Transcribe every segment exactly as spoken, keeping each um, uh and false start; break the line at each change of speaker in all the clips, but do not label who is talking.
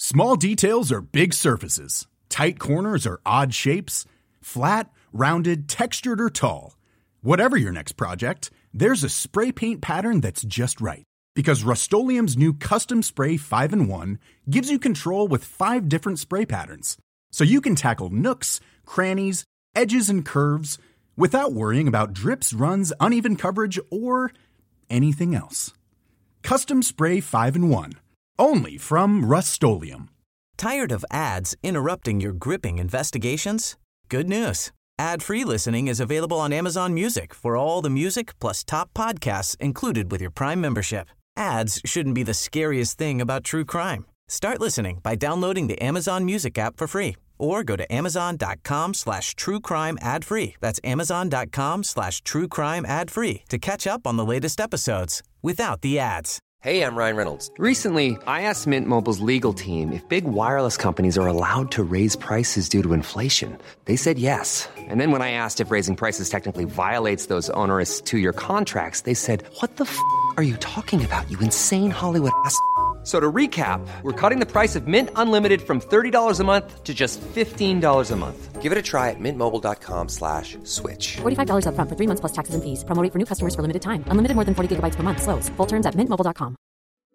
Small details are big surfaces. Tight corners are odd shapes. Flat, rounded, textured, or tall. Whatever your next project, there's a spray paint pattern that's just right. Because Rust-Oleum's new Custom Spray five in one gives you control with five different spray patterns. So you can tackle nooks, crannies, edges, and curves without worrying about drips, runs, uneven coverage, or anything else. Custom Spray five in one. Only from Rust-Oleum.
Tired of ads interrupting your gripping investigations? Good news. Ad-free listening is available on Amazon Music for all the music plus top podcasts included with your Prime membership. Ads shouldn't be the scariest thing about true crime. Start listening by downloading the Amazon Music app for free or go to amazon.com slash true crime ad free. That's amazon.com slash true crime ad free to catch up on the latest episodes without the ads.
Hey, I'm Ryan Reynolds. Recently, I asked Mint Mobile's legal team if big wireless companies are allowed to raise prices due to inflation. They said yes. And then when I asked if raising prices technically violates those onerous two-year contracts, they said, what the f*** are you talking about, you insane Hollywood ass f- So to recap, we're cutting the price of Mint Unlimited from thirty dollars a month to just fifteen dollars a month. Give it a try at mintmobile.com slash switch.
forty-five dollars up front for three months plus taxes and fees. Promo rate for new customers for limited time. Unlimited more than forty gigabytes per month. Slows full terms at mint mobile dot com.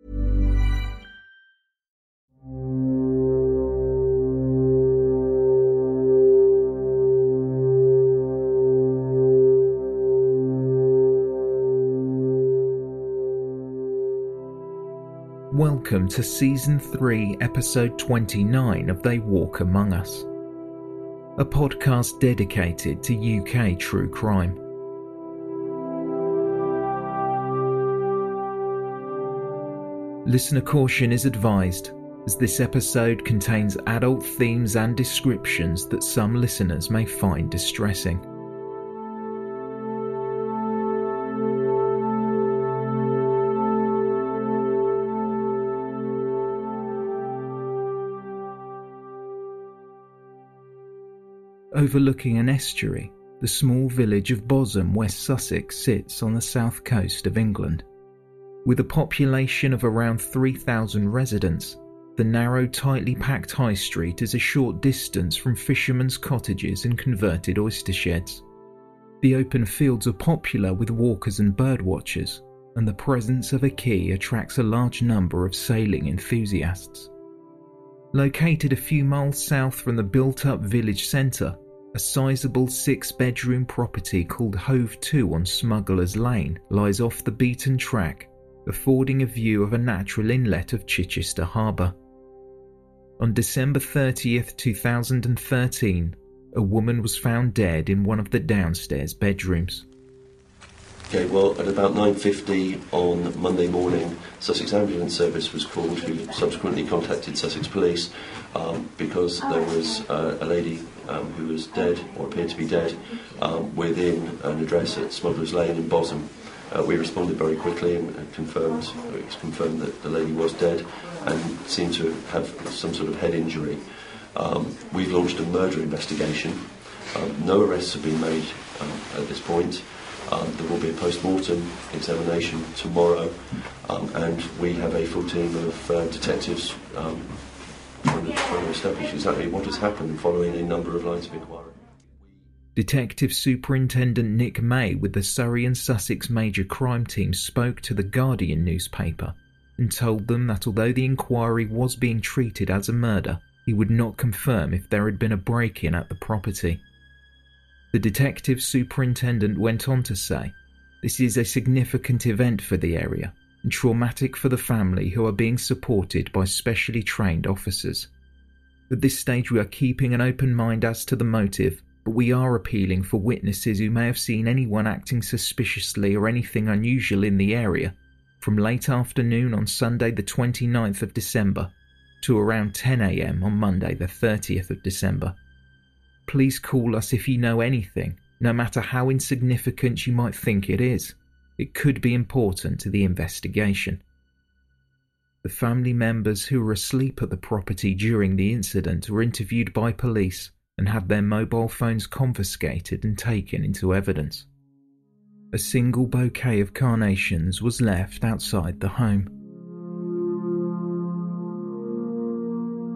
Welcome to Season three, Episode twenty-nine of They Walk Among Us, a podcast dedicated to U K true crime. Listener caution is advised, as this episode contains adult themes and descriptions that some listeners may find distressing. Overlooking an estuary, the small village of Bosham, West Sussex, sits on the south coast of England. With a population of around three thousand residents, the narrow, tightly packed high street is a short distance from fishermen's cottages and converted oyster sheds. The open fields are popular with walkers and birdwatchers, and the presence of a quay attracts a large number of sailing enthusiasts. Located a few miles south from the built-up village centre, a sizable six-bedroom property called Hove two on Smugglers Lane lies off the beaten track, affording a view of a natural inlet of Chichester Harbour. On December thirtieth, two thousand thirteen, a woman was found dead in one of the downstairs bedrooms.
Okay, well, at about nine fifty on Monday morning, Sussex Ambulance Service was called, who subsequently contacted Sussex Police um, because there was uh, a lady um, who was dead, or appeared to be dead, um, within an address at Smugglers Lane in Bosham. Uh, we responded very quickly and, and confirmed, it was confirmed that the lady was dead and seemed to have some sort of head injury. Um, we've launched a murder investigation. Um, no arrests have been made um, at this point. Um, there will be a post-mortem examination tomorrow, um, and we have a full team of uh, detectives um, trying, to, trying to establish exactly what has happened following a number of lines of inquiry.
Detective Superintendent Nick May with the Surrey and Sussex Major Crime Team spoke to the Guardian newspaper and told them that although the inquiry was being treated as a murder, he would not confirm if there had been a break-in at the property. The detective superintendent went on to say, "This is a significant event for the area and traumatic for the family, who are being supported by specially trained officers. At this stage we are keeping an open mind as to the motive, but we are appealing for witnesses who may have seen anyone acting suspiciously or anything unusual in the area from late afternoon on Sunday the twenty-ninth of December to around ten a m on Monday the thirtieth of December. Please call us if you know anything, no matter how insignificant you might think it is. It could be important to the investigation." The family members who were asleep at the property during the incident were interviewed by police and had their mobile phones confiscated and taken into evidence. A single bouquet of carnations was left outside the home.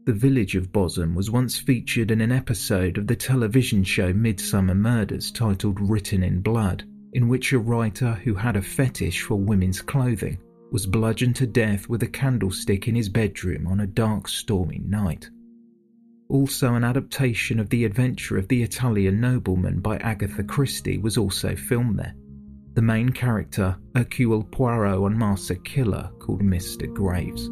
The village of Bosham was once featured in an episode of the television show Midsummer Murders titled Written in Blood, in which a writer who had a fetish for women's clothing was bludgeoned to death with a candlestick in his bedroom on a dark, stormy night. Also, an adaptation of The Adventure of the Italian Nobleman by Agatha Christie was also filmed there. The main character, Hercule Poirot, unmasks a killer called Mister Graves.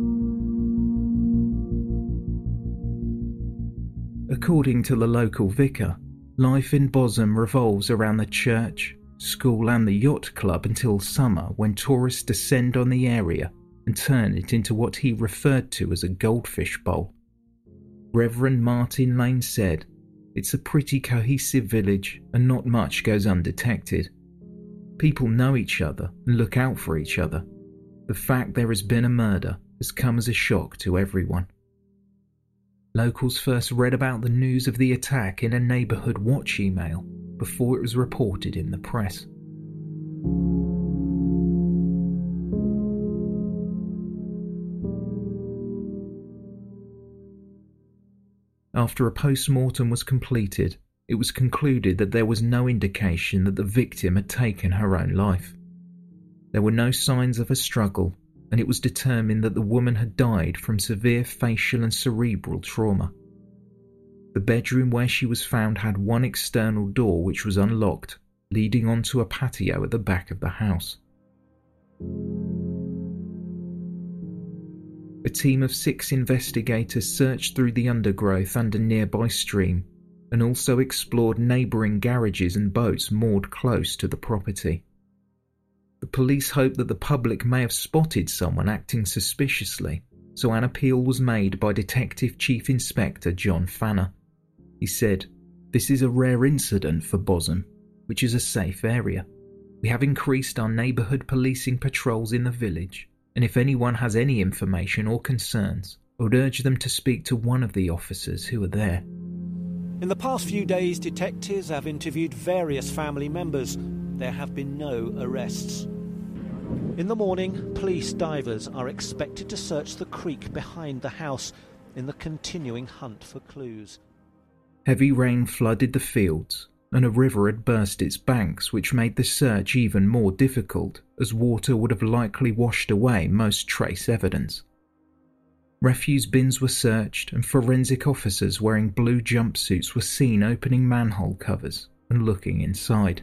According to the local vicar, life in Bosham revolves around the church, school and the yacht club until summer, when tourists descend on the area and turn it into what he referred to as a goldfish bowl. Reverend Martin Lane said, "It's a pretty cohesive village and not much goes undetected. People know each other and look out for each other. The fact there has been a murder has come as a shock to everyone." Locals first read about the news of the attack in a neighbourhood watch email before it was reported in the press. After a post-mortem was completed, it was concluded that there was no indication that the victim had taken her own life. There were no signs of a struggle, and it was determined that the woman had died from severe facial and cerebral trauma. The bedroom where she was found had one external door which was unlocked, leading onto a patio at the back of the house. A team of six investigators searched through the undergrowth and a nearby stream, and also explored neighbouring garages and boats moored close to the property. The police hoped that the public may have spotted someone acting suspiciously, so an appeal was made by Detective Chief Inspector John Fanner. He said, "This is a rare incident for Bosham, which is a safe area. We have increased our neighbourhood policing patrols in the village, and if anyone has any information or concerns, I would urge them to speak to one of the officers who are there."
In the past few days, detectives have interviewed various family members. There have been no arrests. In the morning, police divers are expected to search the creek behind the house in the continuing hunt for clues.
Heavy rain flooded the fields, and a river had burst its banks, which made the search even more difficult, as water would have likely washed away most trace evidence. Refuse bins were searched, and forensic officers wearing blue jumpsuits were seen opening manhole covers and looking inside.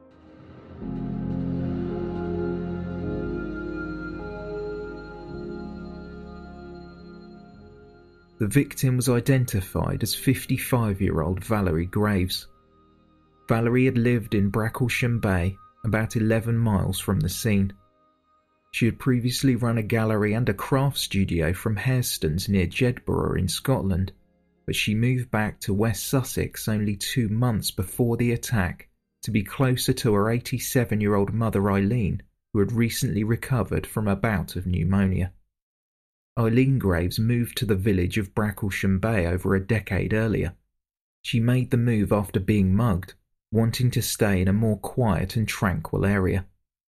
The victim was identified as fifty-five-year-old Valerie Graves. Valerie had lived in Bracklesham Bay, about eleven miles from the scene. She had previously run a gallery and a craft studio from Harestones near Jedburgh in Scotland, but she moved back to West Sussex only two months before the attack to be closer to her eighty-seven-year-old mother Eileen, who had recently recovered from a bout of pneumonia. Eileen Graves moved to the village of Bracklesham Bay over a decade earlier. She made the move after being mugged, wanting to stay in a more quiet and tranquil area.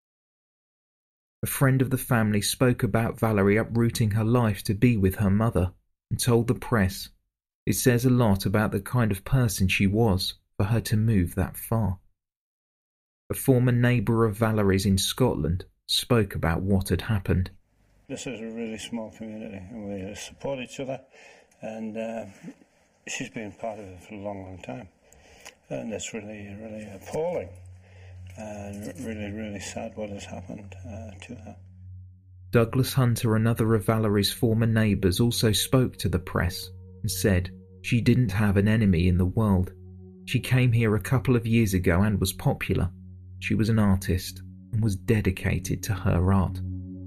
A friend of the family spoke about Valerie uprooting her life to be with her mother and told the press, "It says a lot about the kind of person she was for her to move that far." A former neighbour of Valerie's in Scotland spoke about what had happened.
This is a really small community and we support each other, and uh, she's been part of it for a long, long time. And it's really, really appalling and really, really sad what has happened uh, to her.
Douglas Hunter, another of Valerie's former neighbours, also spoke to the press and said she didn't have an enemy in the world. She came here a couple of years ago and was popular. She was an artist and was dedicated to her art.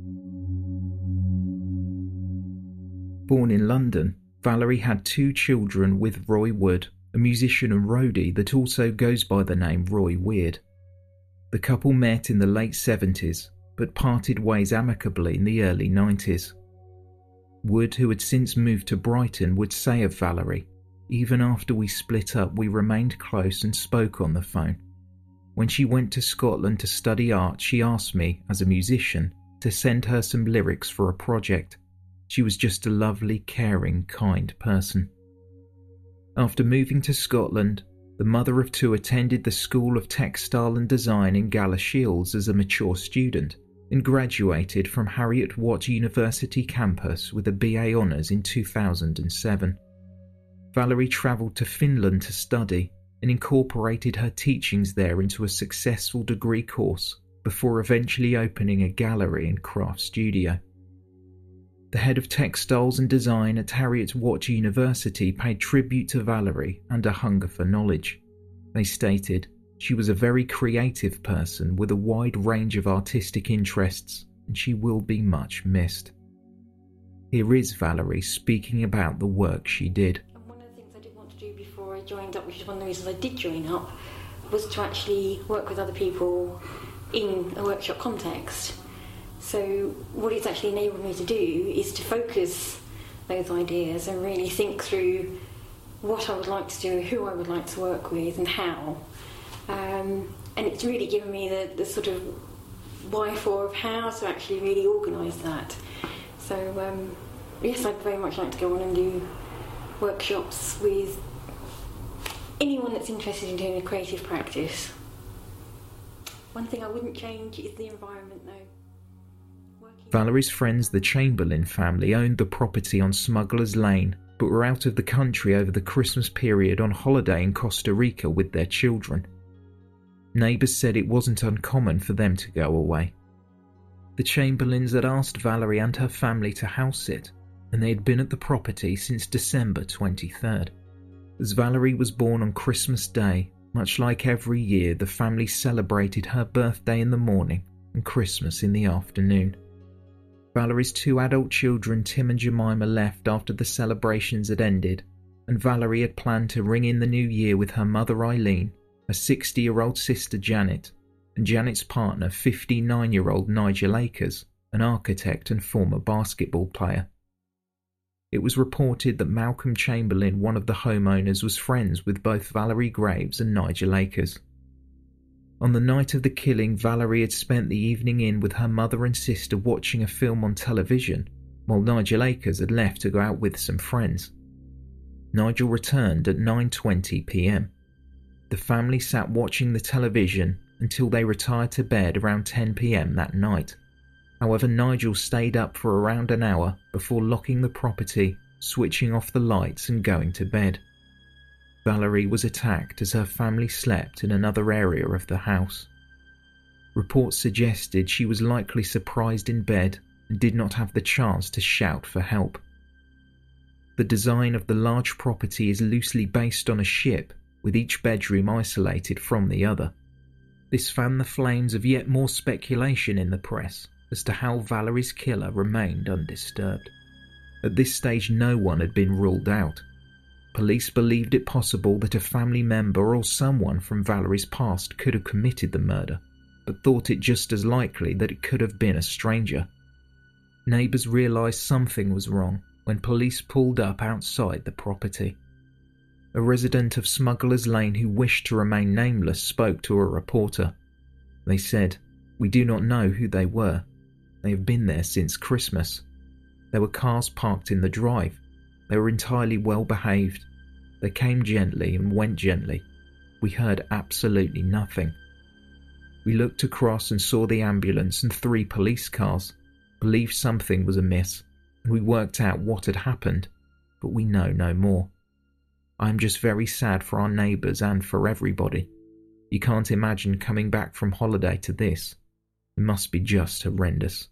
Born in London, Valerie had two children with Roy Wood, a musician and roadie that also goes by the name Roy Weird. The couple met in the late seventies, but parted ways amicably in the early nineties. Wood, who had since moved to Brighton, would say of Valerie, "Even after we split up, we remained close and spoke on the phone. When she went to Scotland to study art, she asked me, as a musician, to send her some lyrics for a project. She was just a lovely, caring, kind person. After moving to Scotland, the mother of two attended the School of Textile and Design in Galashiels as a mature student and graduated from Harriet Watt University campus with a B A Honours in two thousand seven. Valerie travelled to Finland to study and incorporated her teachings there into a successful degree course before eventually opening a gallery and craft studio. The head of textiles and design at Harriet Watt University paid tribute to Valerie and her hunger for knowledge. They stated, "She was a very creative person with a wide range of artistic interests, and she will be much missed." Here is Valerie speaking about the work she did.
And one of the things I did want to do before I joined up, which is one of the reasons I did join up, was to actually work with other people in a workshop context. So what it's actually enabled me to do is to focus those ideas and really think through what I would like to do, who I would like to work with and how. Um, and it's really given me the, the sort of why for of how to actually really organise that. So um, yes, I'd very much like to go on and do workshops with anyone that's interested in doing a creative practice. One thing I wouldn't change is the environment though.
Valerie's friends, the Chamberlain family, owned the property on Smugglers Lane, but were out of the country over the Christmas period on holiday in Costa Rica with their children. Neighbours said it wasn't uncommon for them to go away. The Chamberlains had asked Valerie and her family to house sit, and they had been at the property since December twenty-third. As Valerie was born on Christmas Day, much like every year, the family celebrated her birthday in the morning and Christmas in the afternoon. Valerie's two adult children, Tim and Jemima, left after the celebrations had ended, and Valerie had planned to ring in the new year with her mother Eileen, her sixty-year-old sister Janet, and Janet's partner, fifty-nine-year-old Nigel Akers, an architect and former basketball player. It was reported that Malcolm Chamberlain, one of the homeowners, was friends with both Valerie Graves and Nigel Akers. On the night of the killing, Valerie had spent the evening in with her mother and sister watching a film on television, while Nigel Akers had left to go out with some friends. Nigel returned at nine twenty p m. The family sat watching the television until they retired to bed around ten p m that night. However, Nigel stayed up for around an hour before locking the property, switching off the lights and going to bed. Valerie was attacked as her family slept in another area of the house. Reports suggested she was likely surprised in bed and did not have the chance to shout for help. The design of the large property is loosely based on a ship, with each bedroom isolated from the other. This fanned the flames of yet more speculation in the press as to how Valerie's killer remained undisturbed. At this stage, no one had been ruled out. Police believed it possible that a family member or someone from Valerie's past could have committed the murder, but thought it just as likely that it could have been a stranger. Neighbours realised something was wrong when police pulled up outside the property. A resident of Smugglers Lane who wished to remain nameless spoke to a reporter. They said, "We do not know who they were. They have been there since Christmas. There were cars parked in the drive. They were entirely well behaved. They came gently and went gently. We heard absolutely nothing. We looked across and saw the ambulance and three police cars, believed something was amiss, and we worked out what had happened, but we know no more. I am just very sad for our neighbours and for everybody. You can't imagine coming back from holiday to this. It must be just horrendous."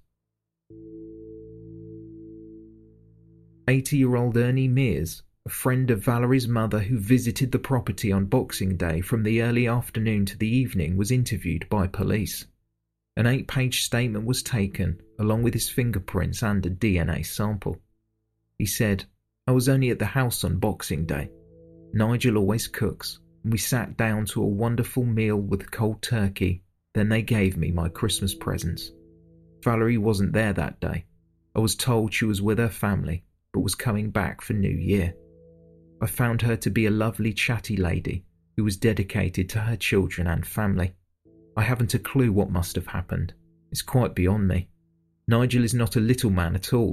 eighty-year-old Ernie Mears, a friend of Valerie's mother who visited the property on Boxing Day from the early afternoon to the evening, was interviewed by police. An eight-page statement was taken, along with his fingerprints and a D N A sample. He said, "I was only at the house on Boxing Day. Nigel always cooks, and we sat down to a wonderful meal with cold turkey. Then they gave me my Christmas presents. Valerie wasn't there that day. I was told she was with her family, but was coming back for New Year. I found her to be a lovely chatty lady who was dedicated to her children and family. I haven't a clue what must have happened. It's quite beyond me. Nigel is not a little man at all.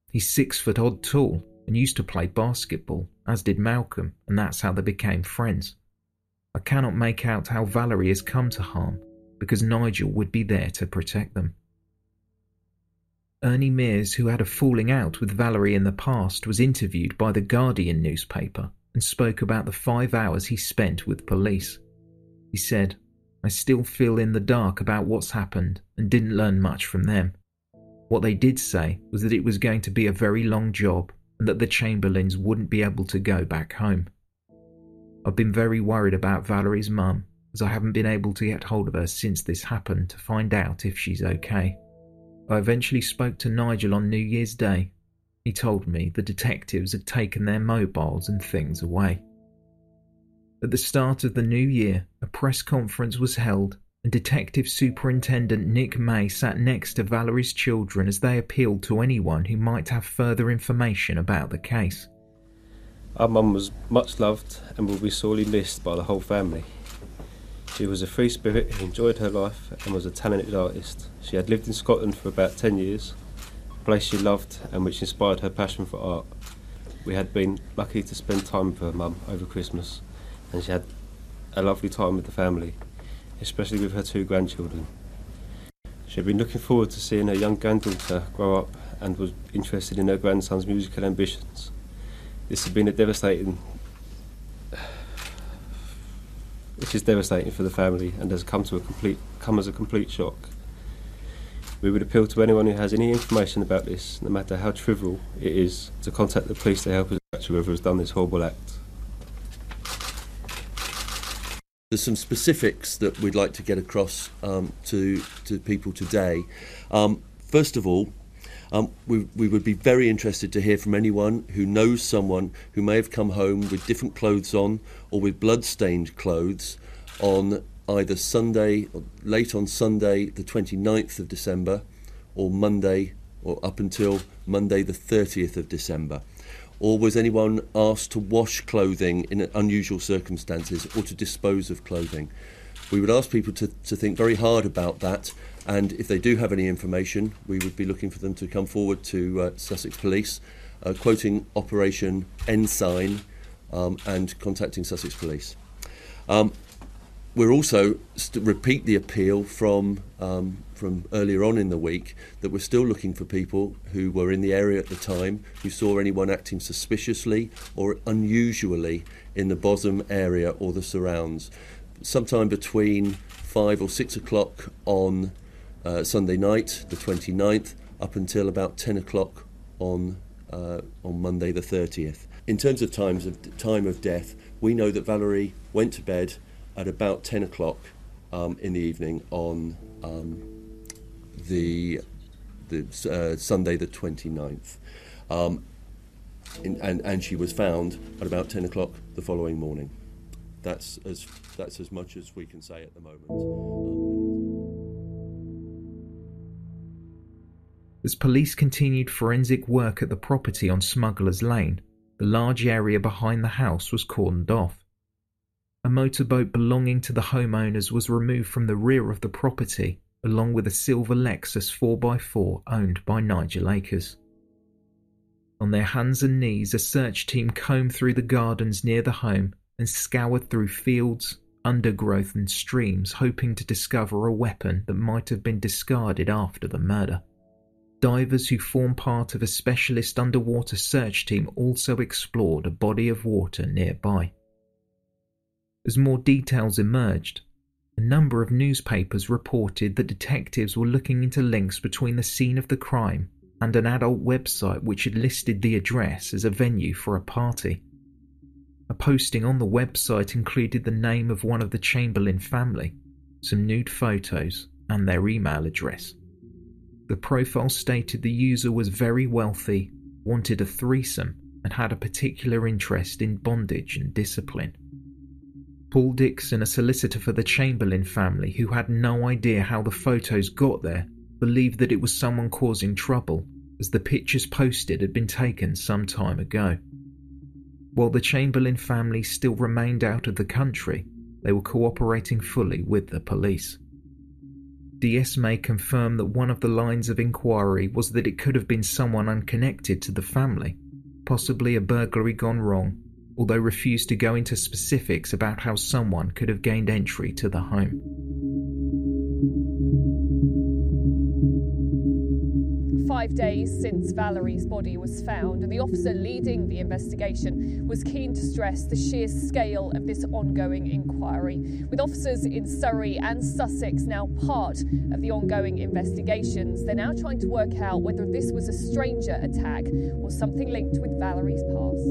He's six foot odd tall and used to play basketball, as did Malcolm, and that's how they became friends. I cannot make out how Valerie has come to harm, because Nigel would be there to protect them. Ernie Mears, who had a falling out with Valerie in the past, was interviewed by the Guardian newspaper and spoke about the five hours he spent with police. He said, "I still feel in the dark about what's happened and didn't learn much from them. What they did say was that it was going to be a very long job and that the Chamberlains wouldn't be able to go back home. I've been very worried about Valerie's mum, as I haven't been able to get hold of her since this happened to find out if she's okay. I eventually spoke to Nigel on New Year's Day. He told me the detectives had taken their mobiles and things away." At the start of the new year, a press conference was held and Detective Superintendent Nick May sat next to Valerie's children as they appealed to anyone who might have further information about the case.
Our mum was much loved and will be sorely missed by the whole family. She was a free spirit who enjoyed her life and was a talented artist. She had lived in Scotland for about ten years, a place she loved and which inspired her passion for art. We had been lucky to spend time with her mum over Christmas, and she had a lovely time with the family, especially with her two grandchildren. She had been looking forward to seeing her young granddaughter grow up and was interested in her grandson's musical ambitions. This had been a devastating This is devastating for the family and has come to a complete come as a complete shock. We would appeal to anyone who has any information about this, no matter how trivial it is, to contact the police to help us catch whoever has done this horrible act.
There's some specifics that we'd like to get across um, to to people today. Um, first of all, um, we, we would be very interested to hear from anyone who knows someone who may have come home with different clothes on or with blood-stained clothes on either Sunday, or late on Sunday the twenty-ninth of December, or Monday, or up until Monday the thirtieth of December. Or was anyone asked to wash clothing in unusual circumstances or to dispose of clothing? We would ask people to, to think very hard about that, and if they do have any information, we would be looking for them to come forward to uh, Sussex Police, uh, quoting Operation Ensign um, and contacting Sussex Police. Um, We're also st- repeat the appeal from um, from earlier on in the week that we're still looking for people who were in the area at the time who saw anyone acting suspiciously or unusually in the Bosham area or the surrounds. Sometime between five or six o'clock on uh, Sunday night, the twenty-ninth, up until about ten o'clock on uh, on Monday the thirtieth. In terms of times of time of death, we know that Valerie went to bed at about ten o'clock um, in the evening on um, the the uh, Sunday the twenty-ninth. Um, in, and, and she was found at about ten o'clock the following morning. That's as that's as much as we can say at the moment.
As police continued forensic work at the property on Smugglers Lane, the large area behind the house was cordoned off. A motorboat belonging to the homeowners was removed from the rear of the property, along with a silver Lexus four by four owned by Nigel Akers. On their hands and knees, a search team combed through the gardens near the home and scoured through fields, undergrowth and streams, hoping to discover a weapon that might have been discarded after the murder. Divers who form part of a specialist underwater search team also explored a body of water nearby. As more details emerged, a number of newspapers reported that detectives were looking into links between the scene of the crime and an adult website which had listed the address as a venue for a party. A posting on the website included the name of one of the Chamberlain family, some nude photos, and their email address. The profile stated the user was very wealthy, wanted a threesome, and had a particular interest in bondage and discipline. Paul Dixon, a solicitor for the Chamberlain family who had no idea how the photos got there, believed that it was someone causing trouble, as the pictures posted had been taken some time ago. While the Chamberlain family still remained out of the country, they were cooperating fully with the police. D S May confirmed that one of the lines of inquiry was that it could have been someone unconnected to the family, possibly a burglary gone wrong, although refused to go into specifics about how someone could have gained entry to the home.
Five days since Valerie's body was found, and the officer leading the investigation was keen to stress the sheer scale of this ongoing inquiry. With officers in Surrey and Sussex now part of the ongoing investigations, they're now trying to work out whether this was a stranger attack or something linked with Valerie's past.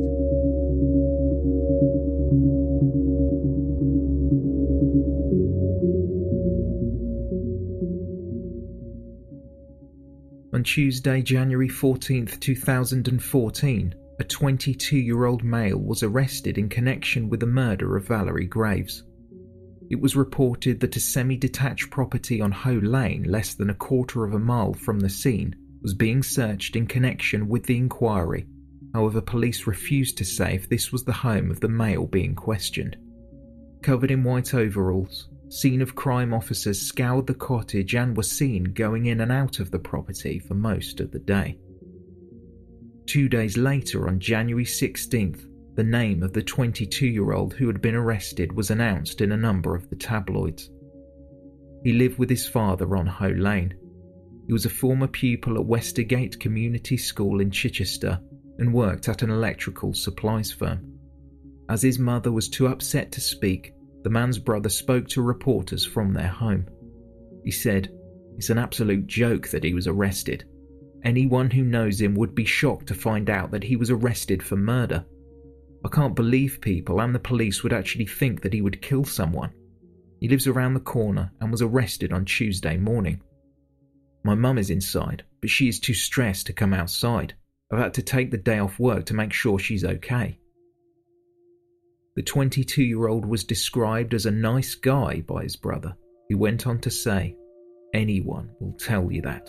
On Tuesday, January fourteenth, two thousand fourteen, a twenty-two-year-old male was arrested in connection with the murder of Valerie Graves. It was reported that a semi-detached property on Hoe Lane, less than a quarter of a mile from the scene, was being searched in connection with the inquiry. However, police refused to say if this was the home of the male being questioned. Covered in white overalls, scene of crime officers scoured the cottage and were seen going in and out of the property for most of the day. Two days later, on January sixteenth, the name of the twenty-two-year-old who had been arrested was announced in a number of the tabloids. He lived with his father on Hoe Lane. He was a former pupil at Westergate Community School in Chichester and worked at an electrical supplies firm. As his mother was too upset to speak, the man's brother spoke to reporters from their home. He said, "It's an absolute joke that he was arrested. Anyone who knows him would be shocked to find out that he was arrested for murder. I can't believe people and the police would actually think that he would kill someone. He lives around the corner and was arrested on Tuesday morning. My mum is inside, but she is too stressed to come outside. I've had to take the day off work to make sure she's okay." The twenty-two-year-old was described as a nice guy by his brother, who went on to say, "Anyone will tell you that."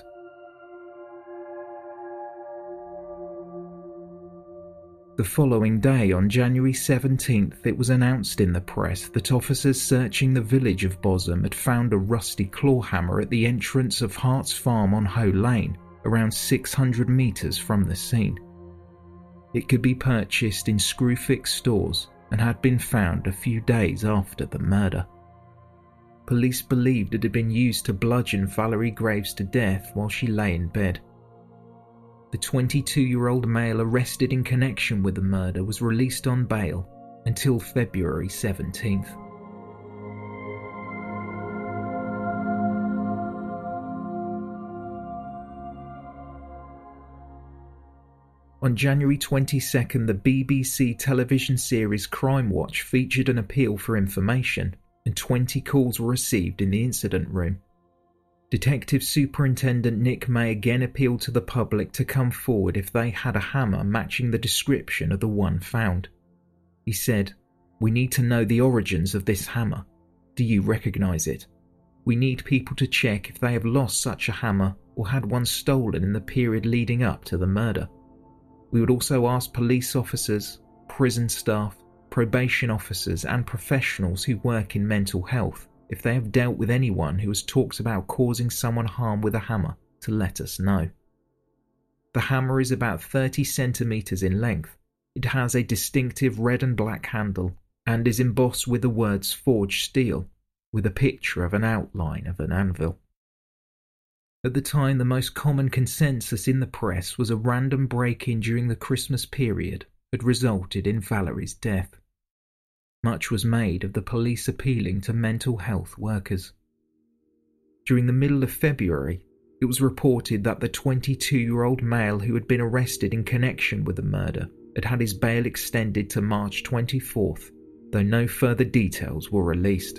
The following day, on January seventeenth, it was announced in the press that officers searching the village of Bosham had found a rusty claw hammer at the entrance of Hart's Farm on Hoe Lane, around six hundred metres from the scene. It could be purchased in Screwfix stores and had been found a few days after the murder. Police believed it had been used to bludgeon Valerie Graves to death while she lay in bed. The twenty-two-year-old male arrested in connection with the murder was released on bail until February seventeenth. On January twenty-second, the B B C television series Crime Watch featured an appeal for information, and twenty calls were received in the incident room. Detective Superintendent Nick May again appealed to the public to come forward if they had a hammer matching the description of the one found. He said, "We need to know the origins of this hammer. Do you recognise it? We need people to check if they have lost such a hammer or had one stolen in the period leading up to the murder. We would also ask police officers, prison staff, probation officers and professionals who work in mental health if they have dealt with anyone who has talked about causing someone harm with a hammer to let us know." The hammer is about thirty centimetres in length. It has a distinctive red and black handle and is embossed with the words "Forged Steel" with a picture of an outline of an anvil. At the time, the most common consensus in the press was a random break-in during the Christmas period had resulted in Valerie's death. Much was made of the police appealing to mental health workers. During the middle of February, it was reported that the twenty-two-year-old male who had been arrested in connection with the murder had had his bail extended to March twenty-fourth, though no further details were released.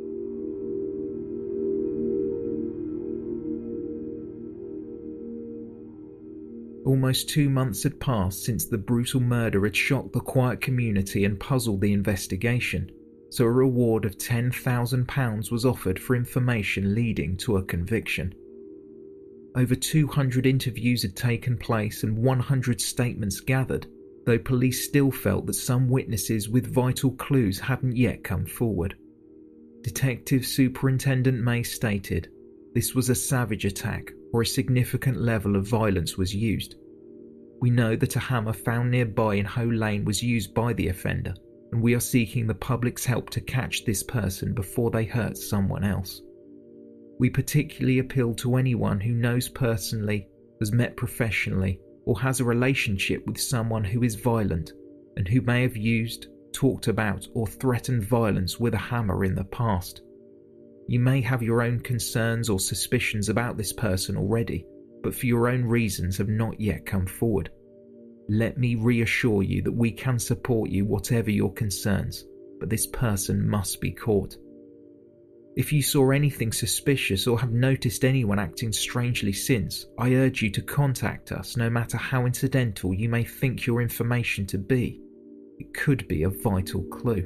Almost two months had passed since the brutal murder had shocked the quiet community and puzzled the investigation, so a reward of ten thousand pounds was offered for information leading to a conviction. Over two hundred interviews had taken place and one hundred statements gathered, though police still felt that some witnesses with vital clues hadn't yet come forward. Detective Superintendent May stated, this was a savage attack or a significant level of violence was used. We know that a hammer found nearby in Hoe Lane was used by the offender, and we are seeking the public's help to catch this person before they hurt someone else. We particularly appeal to anyone who knows personally, has met professionally, or has a relationship with someone who is violent and who may have used, talked about, or threatened violence with a hammer in the past. You may have your own concerns or suspicions about this person already, but for your own reasons have not yet come forward. Let me reassure you that we can support you whatever your concerns, but this person must be caught. If you saw anything suspicious or have noticed anyone acting strangely since, I urge you to contact us no matter how incidental you may think your information to be. It could be a vital clue.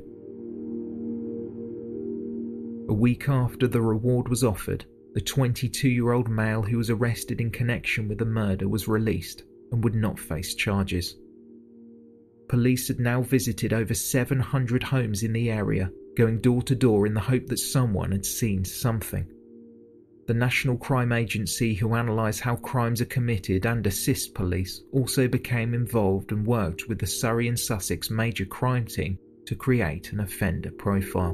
A week after the reward was offered, the twenty-two-year-old male who was arrested in connection with the murder was released and would not face charges. Police had now visited over seven hundred homes in the area, going door to door in the hope that someone had seen something. The National Crime Agency, who analyse how crimes are committed and assist police, also became involved and worked with the Surrey and Sussex Major Crime Team to create an offender profile.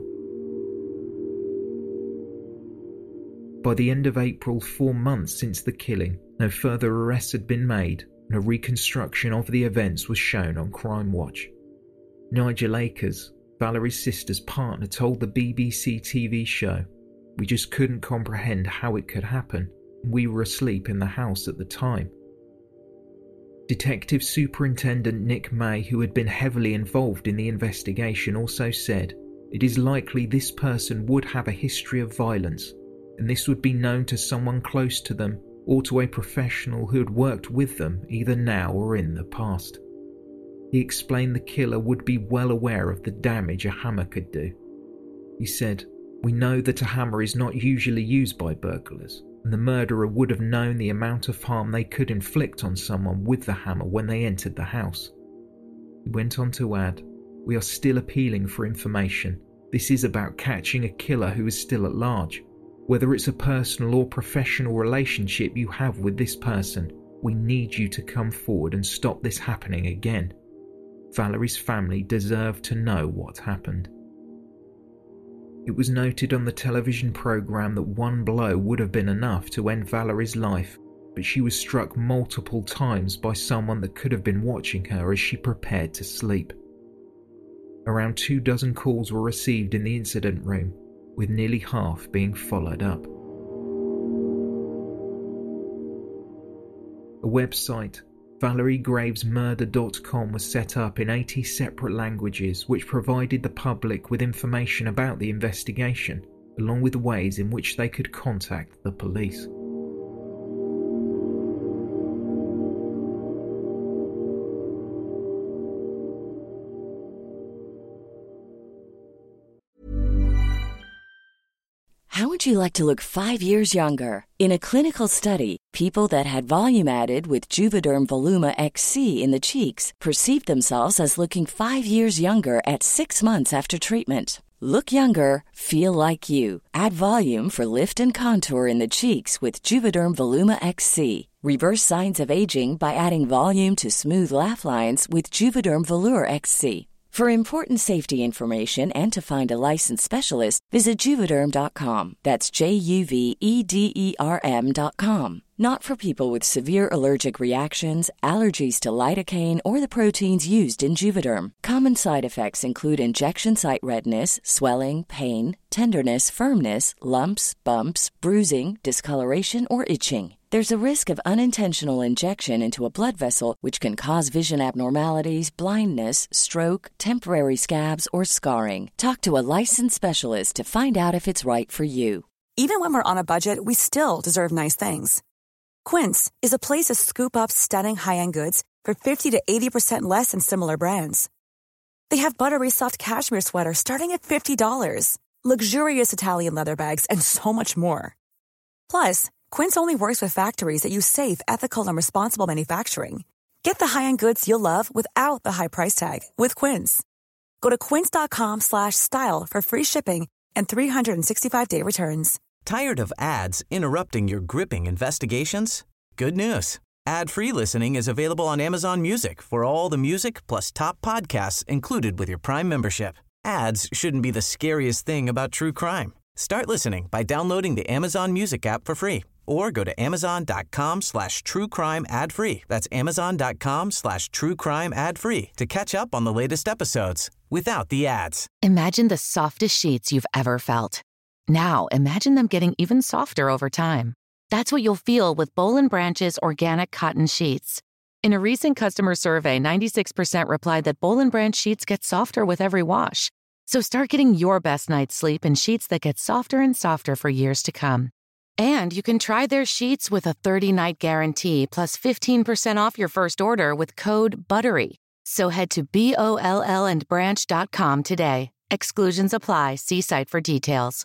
By the end of April, four months since the killing, no further arrests had been made, and a reconstruction of the events was shown on Crime Watch. Nigel Akers, Valerie's sister's partner, told the B B C T V show, "We just couldn't comprehend how it could happen. We were asleep in the house at the time." Detective Superintendent Nick May, who had been heavily involved in the investigation, also said, "It is likely this person would have a history of violence, and this would be known to someone close to them or to a professional who had worked with them either now or in the past." He explained the killer would be well aware of the damage a hammer could do. He said, "We know that a hammer is not usually used by burglars, and the murderer would have known the amount of harm they could inflict on someone with the hammer when they entered the house." He went on to add, "We are still appealing for information. This is about catching a killer who is still at large. Whether it's a personal or professional relationship you have with this person, we need you to come forward and stop this happening again. Valerie's family deserve to know what happened." It was noted on the television programme that one blow would have been enough to end Valerie's life, but she was struck multiple times by someone that could have been watching her as she prepared to sleep. Around two dozen calls were received in the incident room, with nearly half being followed up. A website, Valerie Graves Murder dot com, was set up in eighty separate languages which provided the public with information about the investigation, along with ways in which they could contact the police.
How would you like to look five years younger? In a clinical study, people that had volume added with Juvederm Voluma X C in the cheeks perceived themselves as looking five years younger at six months after treatment. Look younger, feel like you. Add volume for lift and contour in the cheeks with Juvederm Voluma X C. Reverse signs of aging by adding volume to smooth laugh lines with Juvederm Volure X C. For important safety information and to find a licensed specialist, visit Juvederm dot com. That's J U V E D E R M dot com. Not for people with severe allergic reactions, allergies to lidocaine, or the proteins used in Juvederm. Common side effects include injection site redness, swelling, pain, tenderness, firmness, lumps, bumps, bruising, discoloration, or itching. There's a risk of unintentional injection into a blood vessel, which can cause vision abnormalities, blindness, stroke, temporary scabs, or scarring. Talk to a licensed specialist to find out if it's right for you.
Even when we're on a budget, we still deserve nice things. Quince is a place to scoop up stunning high-end goods for fifty to eighty percent less than similar brands. They have buttery soft cashmere sweaters starting at fifty dollars, luxurious Italian leather bags, and so much more. Plus, Quince only works with factories that use safe, ethical, and responsible manufacturing. Get the high-end goods you'll love without the high price tag with Quince. Go to quince dot com slash style for free shipping and three sixty-five day returns.
Tired of ads interrupting your gripping investigations? Good news. Ad-free listening is available on Amazon Music for all the music plus top podcasts included with your Prime membership. Ads shouldn't be the scariest thing about true crime. Start listening by downloading the Amazon Music app for free or go to amazon.com slash true crime ad free. That's amazon.com slash true crime ad free to catch up on the latest episodes without the ads.
Imagine the softest sheets you've ever felt. Now imagine them getting even softer over time. That's what you'll feel with Boll and Branch's organic cotton sheets. In a recent customer survey, ninety-six percent replied that Boll and Branch sheets get softer with every wash. So start getting your best night's sleep in sheets that get softer and softer for years to come. And you can try their sheets with a thirty-night guarantee plus fifteen percent off your first order with code BUTTERY. So head to B O L L and branch dot com today. Exclusions apply. See site for details.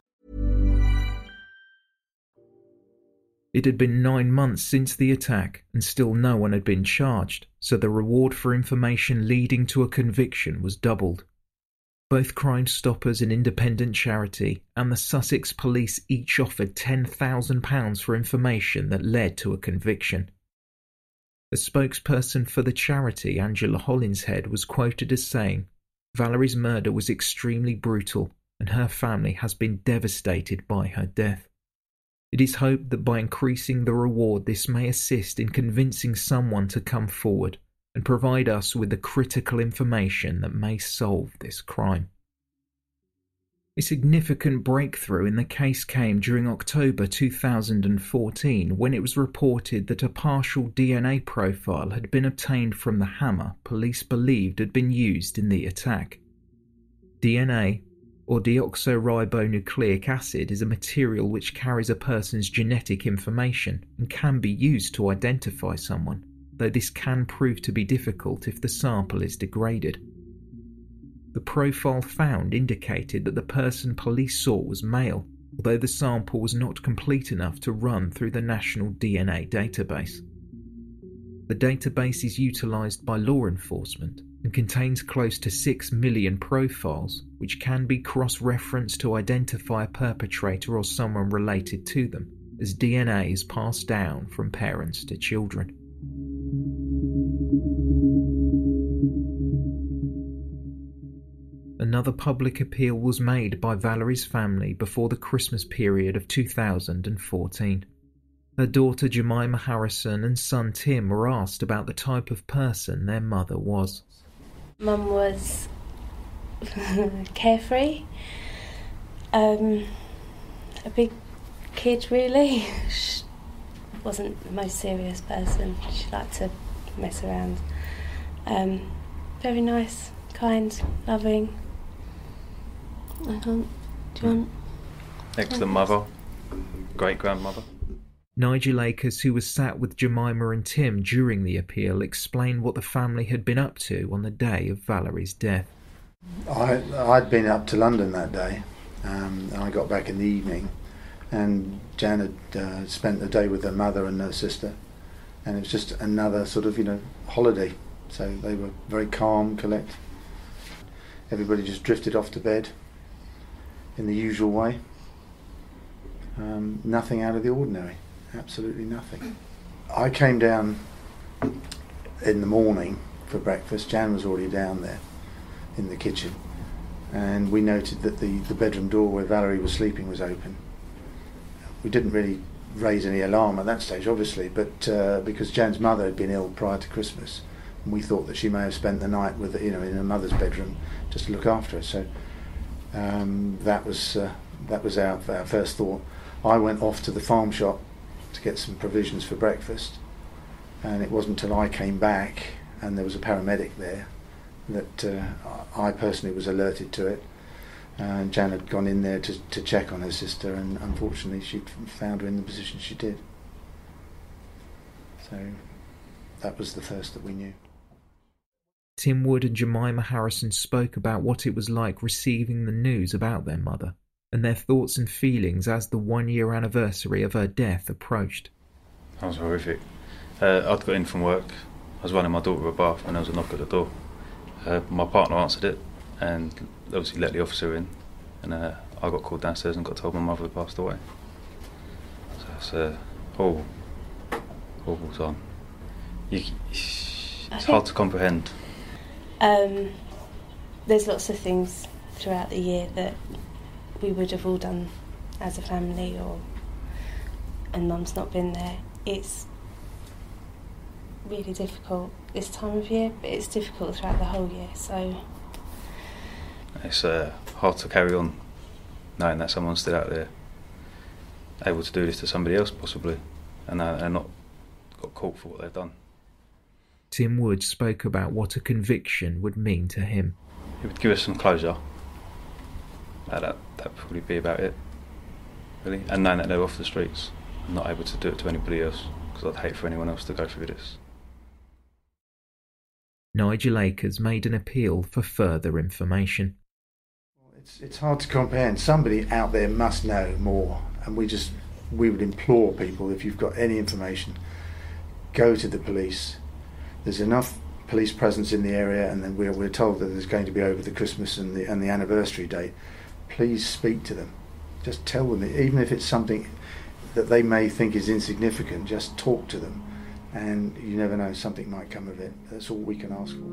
It had been nine months since the attack, and still no one had been charged, so the reward for information leading to a conviction was doubled. Both Crime Stoppers, an independent charity, and the Sussex Police each offered ten thousand pounds for information that led to a conviction. A spokesperson for the charity, Angela Hollinshead, was quoted as saying, "Valerie's murder was extremely brutal, and her family has been devastated by her death. It is hoped that by increasing the reward this may assist in convincing someone to come forward and provide us with the critical information that may solve this crime." A significant breakthrough in the case came during October two thousand fourteen when it was reported that a partial D N A profile had been obtained from the hammer police believed had been used in the attack. D N A, or deoxyribonucleic acid, is a material which carries a person's genetic information and can be used to identify someone, though this can prove to be difficult if the sample is degraded. The profile found indicated that the person police saw was male, although the sample was not complete enough to run through the National D N A database. The database is utilised by law enforcement and contains close to six million profiles, which can be cross-referenced to identify a perpetrator or someone related to them, as D N A is passed down from parents to children. Another public appeal was made by Valerie's family before the Christmas period of two thousand fourteen. Her daughter Jemima Harrison and son Tim were asked about the type of person their mother was.
Mum was carefree, um, a big kid really. She wasn't the most serious person. She liked to mess around. Um, very nice, kind, loving. I can't. Do you want?
Excellent mother, great grandmother.
Nigel Akers, who was sat with Jemima and Tim during the appeal, explained what the family had been up to on the day of Valerie's death.
I, I'd been up to London that day, um, and I got back in the evening, and Jan had uh, spent the day with her mother and her sister, and it was just another sort of, you know, holiday. So they were very calm, collected. Everybody just drifted off to bed in the usual way. Um, nothing out of the ordinary. Absolutely nothing. I came down in the morning for breakfast. Jan was already down there in the kitchen, and we noted that the, the bedroom door where Valerie was sleeping was open. We didn't really raise any alarm at that stage, obviously, but uh, because Jan's mother had been ill prior to Christmas, and we thought that she may have spent the night with, you know, in her mother's bedroom just to look after her. So um, that was uh, that was our, our first thought. I went off to the farm shop to get some provisions for breakfast, and it wasn't until I came back and there was a paramedic there that uh, I personally was alerted to it, and Jan had gone in there to, to check on her sister, and unfortunately she found her in the position she did. So that was the first that we knew.
Tim Wood and Jemima Harrison spoke about what it was like receiving the news about their mother, and their thoughts and feelings as the one-year anniversary of her death approached.
That was horrific. Uh, I'd got in from work, I was running my daughter a bath when there was a knock at the door. Uh, my partner answered it and obviously let the officer in, and uh, I got called downstairs and got told my mother had passed away. It's a horrible, horrible time. You, it's hard to comprehend.
Um, there's lots of things throughout the year that we would have all done as a family, or and Mum's not been there. It's really difficult this time of year, but it's difficult throughout the whole year. So
it's uh, hard to carry on knowing that someone's still out there able to do this to somebody else possibly, and uh, they're not got caught for what they've done.
Tim Wood spoke about what a conviction would mean to him.
It would give us some closure. That that would probably be about it, really. And knowing that they're off the streets, and not able to do it to anybody else, because I'd hate for anyone else to go through this.
Nigel Akers made an appeal for further information.
It's it's hard to comprehend. Somebody out there must know more, and we just we would implore people, if you've got any information, go to the police. There's enough police presence in the area, and then we're we're told that there's going to be over the Christmas and the and the anniversary date. Please speak to them. Just tell them, even if it's something that they may think is insignificant, just talk to them, and you never know, something might come of it. That's all we can ask for.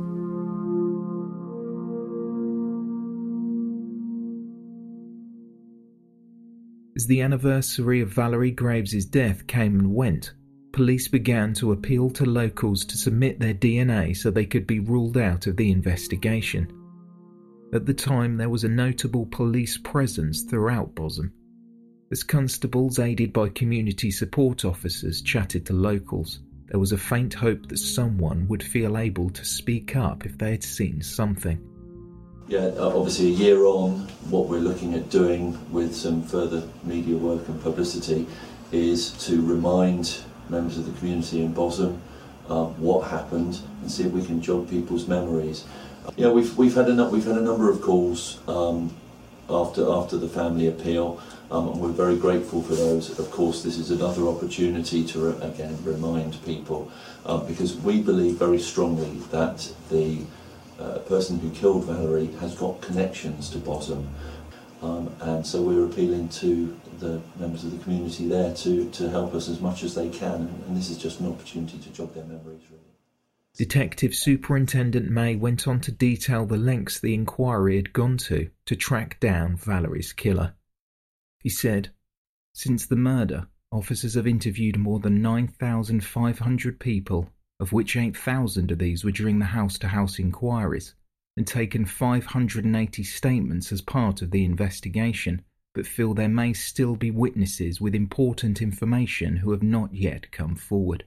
As the anniversary of Valerie Graves' death came and went, police began to appeal to locals to submit their D N A so they could be ruled out of the investigation. At the time, there was a notable police presence throughout Bosham. As constables aided by community support officers chatted to locals, there was a faint hope that someone would feel able to speak up if they had seen something.
Yeah, obviously a year on, what we're looking at doing with some further media work and publicity is to remind members of the community in Bosham uh, what happened, and see if we can jog people's memories. You know, we've we've had a we've had a number of calls um, after after the family appeal, um, and we're very grateful for those. Of course, this is another opportunity to re- again remind people, um, because we believe very strongly that the uh, person who killed Valerie has got connections to Bosham, um, and so we're appealing to the members of the community there to to help us as much as they can, and, and this is just an opportunity to jog their memories, really.
Detective Superintendent May went on to detail the lengths the inquiry had gone to to track down Valerie's killer. He said, "Since the murder, officers have interviewed more than nine thousand five hundred people, of which eight thousand of these were during the house-to-house inquiries, and taken five hundred eighty statements as part of the investigation, but feel there may still be witnesses with important information who have not yet come forward."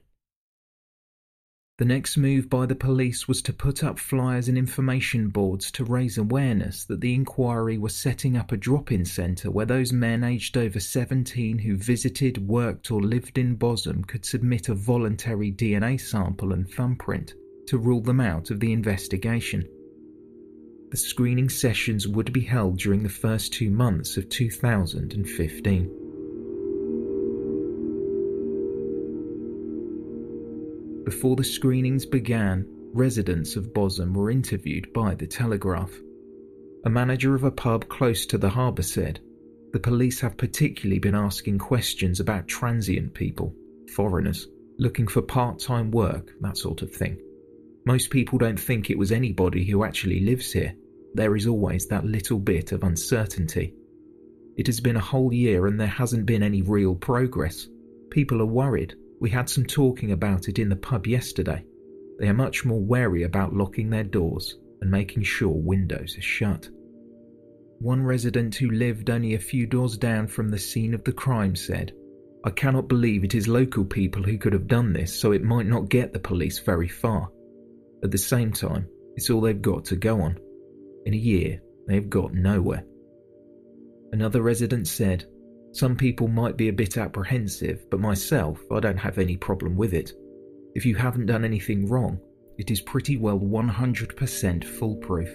The next move by the police was to put up flyers and information boards to raise awareness that the inquiry was setting up a drop-in centre where those men aged over seventeen who visited, worked or lived in Bosham could submit a voluntary D N A sample and thumbprint to rule them out of the investigation. The screening sessions would be held during the first two months of two thousand fifteen. Before the screenings began, residents of Bosham were interviewed by The Telegraph. A manager of a pub close to the harbour said, "The police have particularly been asking questions about transient people, foreigners, looking for part-time work, that sort of thing. Most people don't think it was anybody who actually lives here. There is always that little bit of uncertainty. It has been a whole year and there hasn't been any real progress. People are worried. We had some talking about it in the pub yesterday. They are much more wary about locking their doors and making sure windows are shut." One resident who lived only a few doors down from the scene of the crime said, "I cannot believe it is local people who could have done this, so it might not get the police very far. At the same time, it's all they've got to go on. In a year, they have got nowhere." Another resident said, "Some people might be a bit apprehensive, but myself, I don't have any problem with it. If you haven't done anything wrong, it is pretty well one hundred percent foolproof."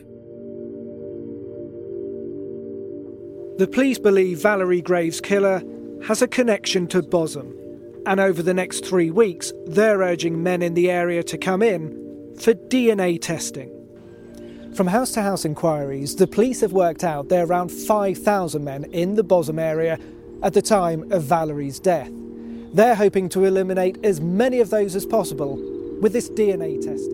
The police believe Valerie Graves' killer has a connection to Bosham, and over the next three weeks, they're urging men in the area to come in for D N A testing. From house-to-house inquiries, the police have worked out there are around five thousand men in the Bosham area at the time of Valerie's death. They're hoping to eliminate as many of those as possible with this D N A testing.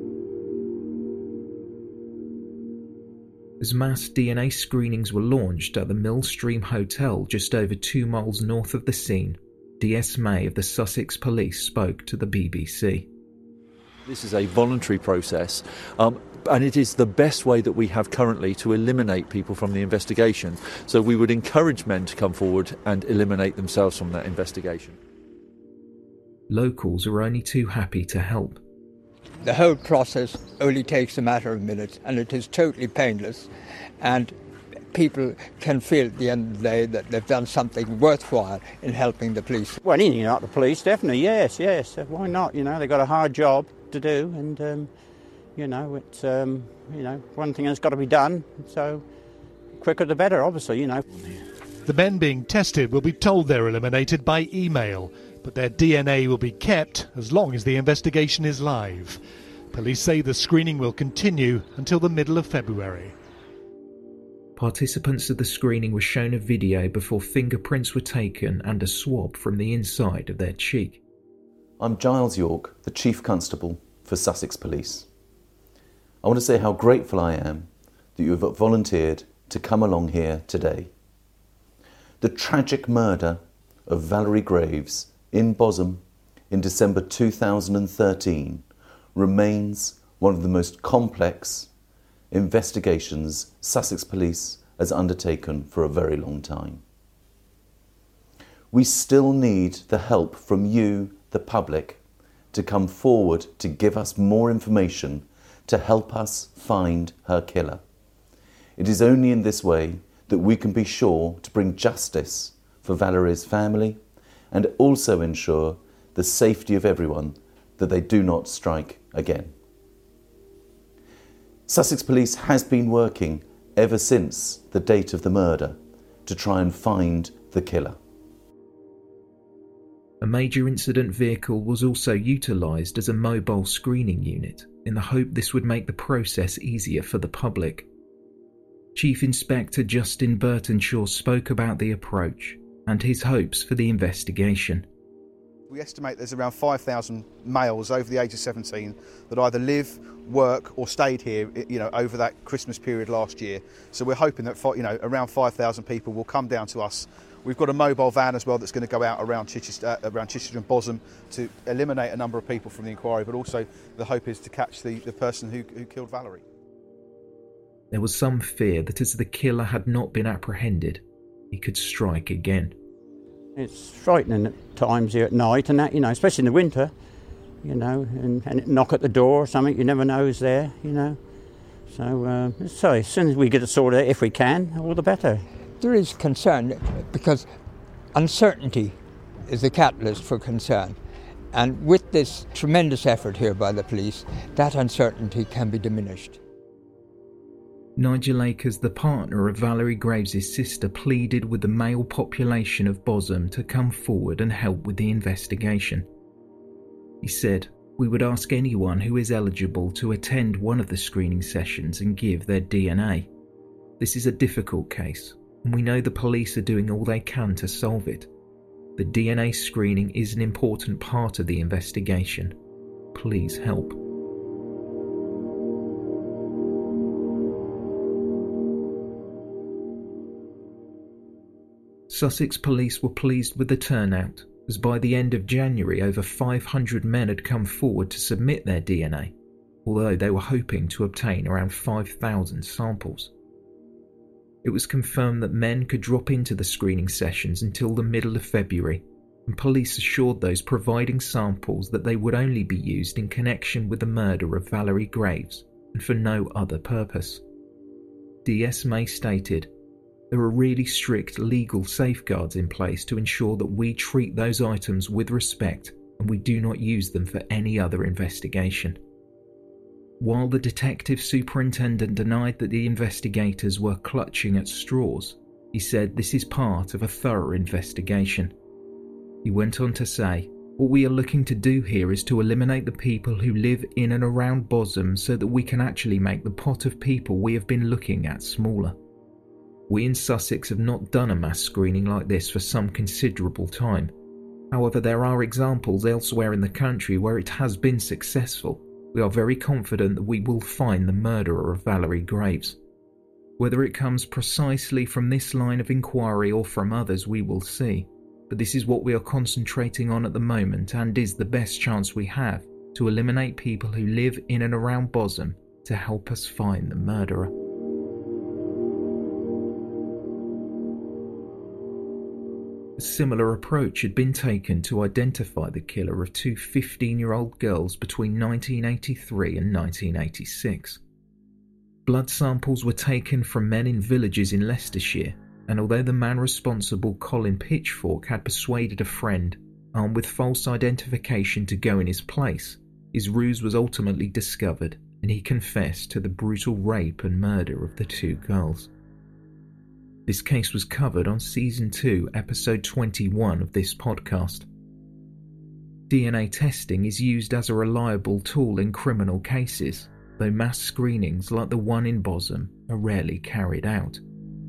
As mass D N A screenings were launched at the Millstream Hotel just over two miles north of the scene, D S May of the Sussex Police spoke to the B B C.
This is a voluntary process, um, and it is the best way that we have currently to eliminate people from the investigation. So we would encourage men to come forward and eliminate themselves from that investigation.
Locals are only too happy to help.
The whole process only takes a matter of minutes, and it is totally painless, and people can feel at the end of the day that they've done something worthwhile in helping the police.
Well, anything like the police, definitely, yes, yes. Why not? You know, they've got a hard job to do, and, um, you know, it's, um, you know, one thing has got to be done, so quicker the better, obviously, you know.
The men being tested will be told they're eliminated by email, but their D N A will be kept as long as the investigation is live. Police say the screening will continue until the middle of February.
Participants of the screening were shown a video before fingerprints were taken and a swab from the inside of their cheek.
I'm Giles York, the Chief Constable for Sussex Police. I want to say how grateful I am that you have volunteered to come along here today. The tragic murder of Valerie Graves in Bosham in December two thousand thirteen remains one of the most complex investigations Sussex Police has undertaken for a very long time. We still need the help from you, the public, to come forward to give us more information to help us find her killer. It is only in this way that we can be sure to bring justice for Valerie's family and also ensure the safety of everyone, that they do not strike again. Sussex Police has been working ever since the date of the murder to try and find the killer.
A major incident vehicle was also utilised as a mobile screening unit in the hope this would make the process easier for the public. Chief Inspector Justin Burtonshaw spoke about the approach and his hopes for the investigation.
We estimate there's around five thousand males over the age of seventeen that either live, work or stayed here, you know, over that Christmas period last year. So we're hoping that, you know, around five thousand people will come down to us. We've got a mobile van as well that's going to go out around Chichester, uh, around Chichester and Bosham to eliminate a number of people from the inquiry, but also the hope is to catch the, the person who, who killed Valerie.
There was some fear that as the killer had not been apprehended, he could strike again.
It's frightening at times here at night, and that, you know, especially in the winter, you know, and, and knock at the door or something, you never know who's there, you know. So, uh, so as soon as we get it sorted out, if we can, all the better.
There is concern because uncertainty is the catalyst for concern. And with this tremendous effort here by the police, that uncertainty can be diminished.
Nigel Akers, the partner of Valerie Graves' sister, pleaded with the male population of Bosham to come forward and help with the investigation. He said, "We would ask anyone who is eligible to attend one of the screening sessions and give their D N A. This is a difficult case, and we know the police are doing all they can to solve it. The D N A screening is an important part of the investigation. Please help." Sussex Police were pleased with the turnout, as by the end of January over five hundred men had come forward to submit their D N A, although they were hoping to obtain around five thousand samples. It was confirmed that men could drop into the screening sessions until the middle of February, and police assured those providing samples that they would only be used in connection with the murder of Valerie Graves and for no other purpose. D S May stated, "There are really strict legal safeguards in place to ensure that we treat those items with respect and we do not use them for any other investigation." While the detective superintendent denied that the investigators were clutching at straws, he said this is part of a thorough investigation. He went on to say, "What we are looking to do here is to eliminate the people who live in and around Bosham so that we can actually make the pot of people we have been looking at smaller." We in Sussex have not done a mass screening like this for some considerable time. However, there are examples elsewhere in the country where it has been successful. We are very confident that we will find the murderer of Valerie Graves. Whether it comes precisely from this line of inquiry or from others, we will see. But this is what we are concentrating on at the moment and is the best chance we have to eliminate people who live in and around Bosham to help us find the murderer. A similar approach had been taken to identify the killer of two fifteen-year-old girls between nineteen eighty-three and nineteen eighty-six. Blood samples were taken from men in villages in Leicestershire, and although the man responsible, Colin Pitchfork, had persuaded a friend, armed with false identification, to go in his place, his ruse was ultimately discovered, and he confessed to the brutal rape and murder of the two girls. This case was covered on Season two, Episode twenty-one of this podcast. D N A testing is used as a reliable tool in criminal cases, though mass screenings like the one in Bosham are rarely carried out.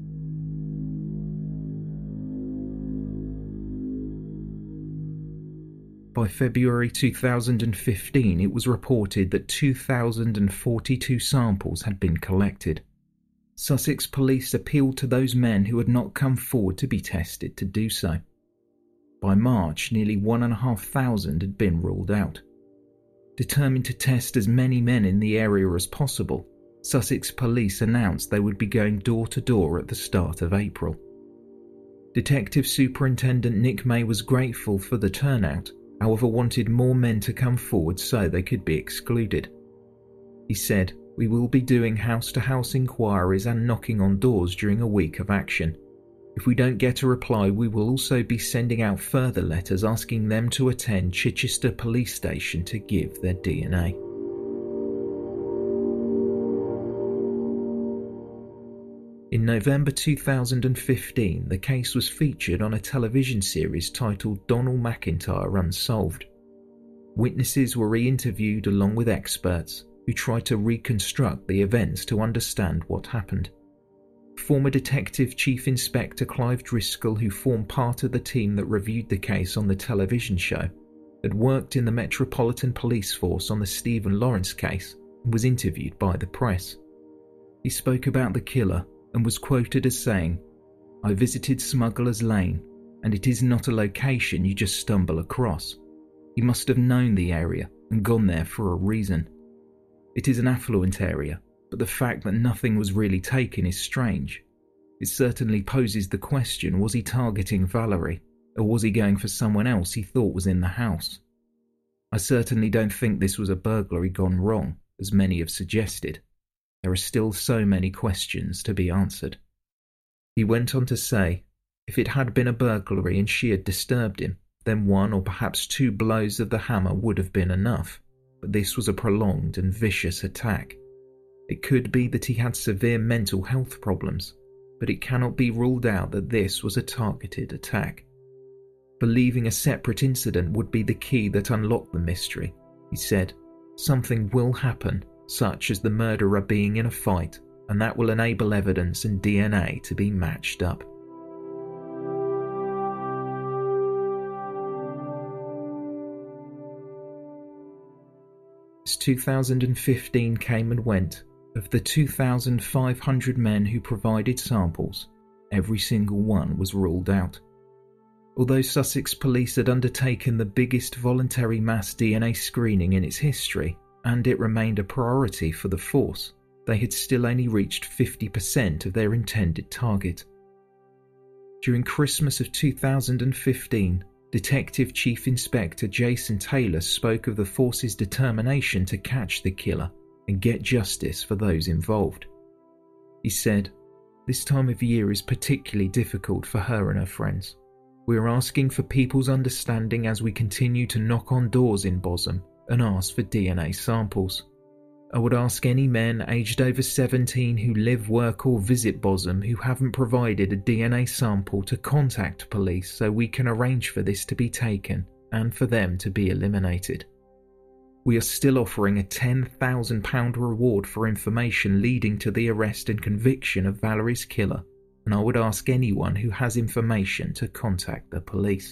By February two thousand fifteen, it was reported that two thousand forty-two samples had been collected. Sussex police appealed to those men who had not come forward to be tested to do so. By March, nearly one and a half thousand had been ruled out. Determined to test as many men in the area as possible, Sussex police announced they would be going door to door at the start of April. Detective Superintendent Nick May was grateful for the turnout, however wanted more men to come forward so they could be excluded. He said, "We will be doing house-to-house inquiries and knocking on doors during a week of action. If we don't get a reply, we will also be sending out further letters asking them to attend Chichester Police Station to give their D N A." In November two thousand fifteen, the case was featured on a television series titled Donald McIntyre Unsolved. Witnesses were re-interviewed along with experts who tried to reconstruct the events to understand what happened. Former Detective Chief Inspector Clive Driscoll, who formed part of the team that reviewed the case on the television show, had worked in the Metropolitan Police Force on the Stephen Lawrence case and was interviewed by the press. He spoke about the killer and was quoted as saying, "I visited Smuggler's Lane, and it is not a location you just stumble across. He must have known the area and gone there for a reason. It is an affluent area, but the fact that nothing was really taken is strange. It certainly poses the question, was he targeting Valerie, or was he going for someone else he thought was in the house? I certainly don't think this was a burglary gone wrong, as many have suggested. There are still so many questions to be answered." He went on to say, if it had been a burglary and she had disturbed him, then one or perhaps two blows of the hammer would have been enough, but this was a prolonged and vicious attack. It could be that he had severe mental health problems, but it cannot be ruled out that this was a targeted attack. Believing a separate incident would be the key that unlocked the mystery. He said, "Something will happen, such as the murderer being in a fight, and that will enable evidence and D N A to be matched up." As two thousand fifteen came and went, of the two thousand five hundred men who provided samples, every single one was ruled out. Although Sussex Police had undertaken the biggest voluntary mass D N A screening in its history, and it remained a priority for the force, they had still only reached fifty percent of their intended target. During Christmas of two thousand fifteen, Detective Chief Inspector Jason Taylor spoke of the force's determination to catch the killer and get justice for those involved. He said, "This time of year is particularly difficult for her and her friends. We are asking for people's understanding as we continue to knock on doors in Bosham and ask for D N A samples. I would ask any men aged over seventeen who live, work or visit Bosham who haven't provided a D N A sample to contact police so we can arrange for this to be taken and for them to be eliminated. We are still offering a ten thousand pounds reward for information leading to the arrest and conviction of Valerie's killer, and I would ask anyone who has information to contact the police.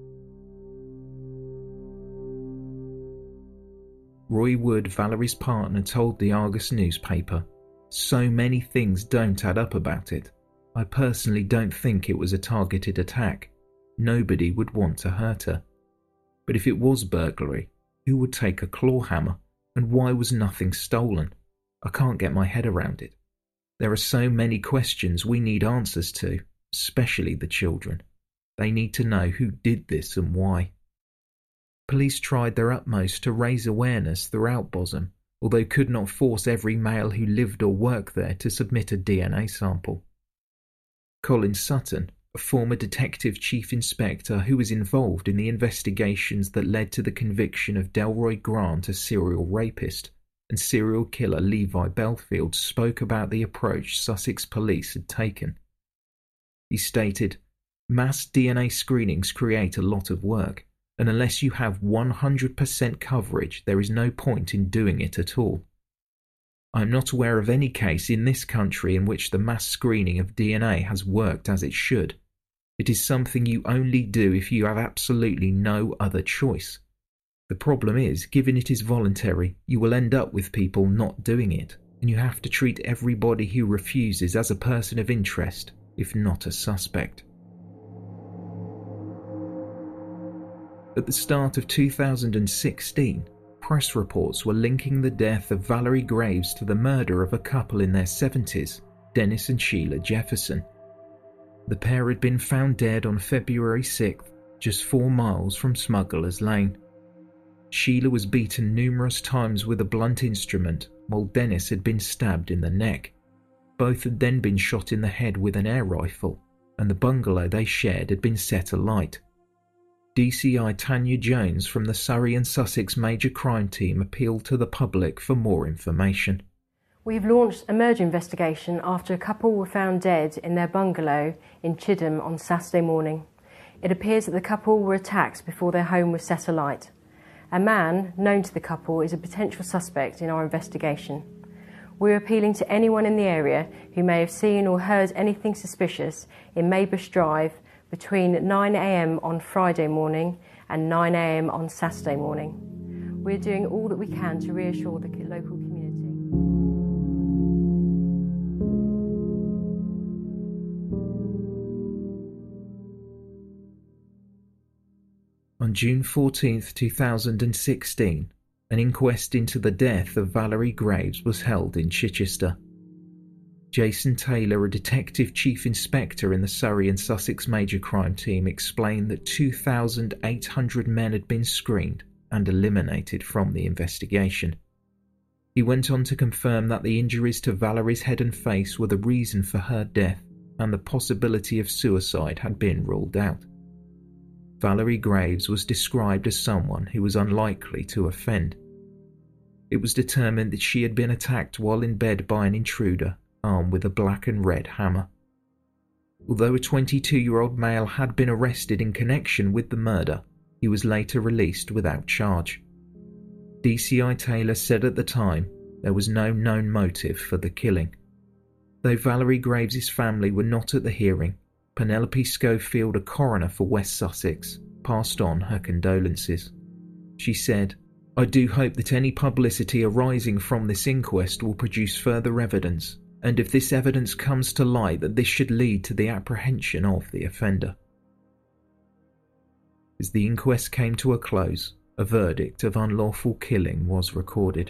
Roy Wood, Valerie's partner, told the Argus newspaper, "So many things don't add up about it. I personally don't think it was a targeted attack. Nobody would want to hurt her. But if it was burglary, who would take a claw hammer, and why was nothing stolen? I can't get my head around it. There are so many questions we need answers to, especially the children. They need to know who did this and why." Police tried their utmost to raise awareness throughout Bosham, although could not force every male who lived or worked there to submit a D N A sample. Colin Sutton, a former detective chief inspector who was involved in the investigations that led to the conviction of Delroy Grant, a serial rapist, and serial killer Levi Belfield, spoke about the approach Sussex police had taken. He stated, "Mass D N A screenings create a lot of work, and unless you have one hundred percent coverage, there is no point in doing it at all. I am not aware of any case in this country in which the mass screening of D N A has worked as it should. It is something you only do if you have absolutely no other choice. The problem is, given it is voluntary, you will end up with people not doing it, and you have to treat everybody who refuses as a person of interest, if not a suspect." At the start of two thousand sixteen, press reports were linking the death of Valerie Graves to the murder of a couple in their seventies, Dennis and Sheila Jefferson. The pair had been found dead on February sixth, just four miles from Smugglers Lane. Sheila was beaten numerous times with a blunt instrument, while Dennis had been stabbed in the neck. Both had then been shot in the head with an air rifle, and the bungalow they shared had been set alight. D C I Tanya Jones from the Surrey and Sussex Major Crime Team appealed to the public for more information.
We've launched a murder investigation after a couple were found dead in their bungalow in Chidham on Saturday morning. It appears that the couple were attacked before their home was set alight. A man known to the couple is a potential suspect in our investigation. We're appealing to anyone in the area who may have seen or heard anything suspicious in Maybush Drive between nine a m on Friday morning and nine a m on Saturday morning. We're doing all that we can to reassure the local community.
On June fourteenth, two thousand sixteen, an inquest into the death of Valerie Graves was held in Chichester. Jason Taylor, a detective chief inspector in the Surrey and Sussex Major Crime Team, explained that two thousand eight hundred men had been screened and eliminated from the investigation. He went on to confirm that the injuries to Valerie's head and face were the reason for her death, and the possibility of suicide had been ruled out. Valerie Graves was described as someone who was unlikely to offend. It was determined that she had been attacked while in bed by an intruder armed with a black and red hammer. Although a twenty-two-year-old male had been arrested in connection with the murder, he was later released without charge. D C I Taylor said at the time there was no known motive for the killing. Though Valerie Graves' family were not at the hearing, Penelope Schofield, a coroner for West Sussex, passed on her condolences. She said, "I do hope that any publicity arising from this inquest will produce further evidence, and if this evidence comes to light, that this should lead to the apprehension of the offender." As the inquest came to a close, a verdict of unlawful killing was recorded.